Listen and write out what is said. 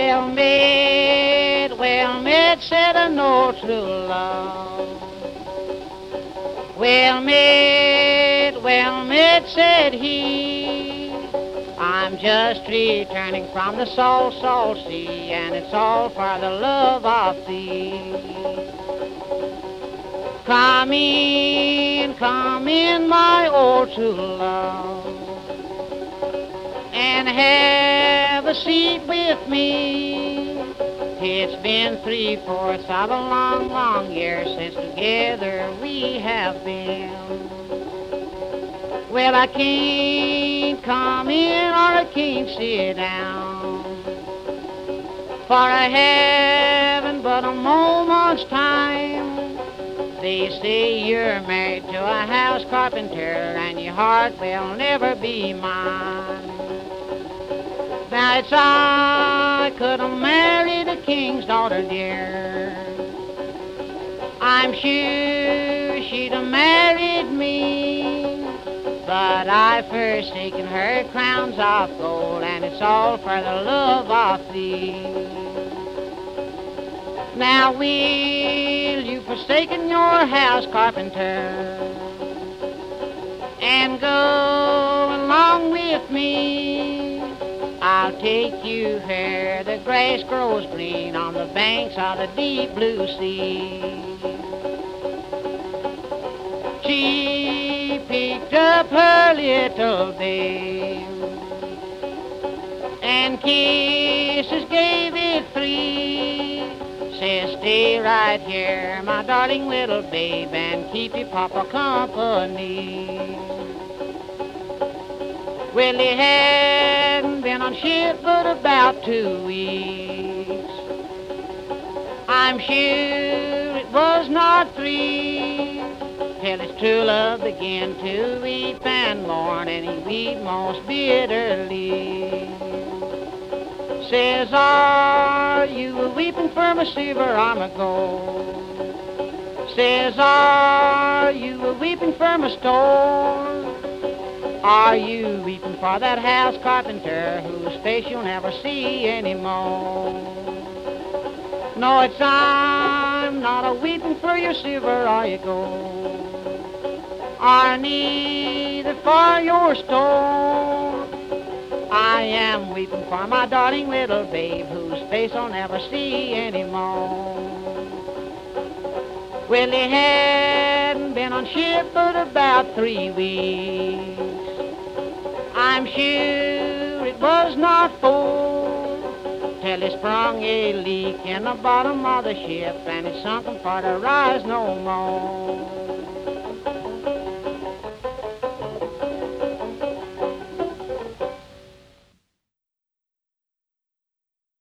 Well met, said I know true love. Well met, said he. I'm just returning from the salt, salt sea, and it's all for the love of thee. Come in, my old true love, and have a seat with me. It's been 3/4 of a long, long year since together we have been. Well, I can't come in or I can't sit down, for I haven't but a moment's time. They say you're married to a house carpenter and your heart will never be mine. Now it's I could have married a king's daughter, dear. I'm sure she'd have married me, but I've forsaken her crowns of gold, and it's all for the love of thee. Now will you forsaken your house carpenter and go along with me? I'll take you where the grass grows green on the banks of the deep blue sea. She picked up her little babe and kisses gave it 3. Says, stay right here, my darling little babe, and keep your papa company. Well, he hadn't been on ship but about 2 weeks. I'm sure it was not 3 till his true love began to weep and mourn, and he wept most bitterly. Says, are you weeping for my silver arm of gold? Says, are you weeping for my store? Are you weeping for that house carpenter whose face you'll never see anymore? No, it's I'm not a weeping for your silver or your gold, or neither for your store. I am weeping for my darling little babe whose face I'll never see anymore. Well, he hadn't been on ship but about 3 weeks. I'm sure it was not 4 till he sprung a leak in the bottom of the ship, and it sunk him for to rise no more.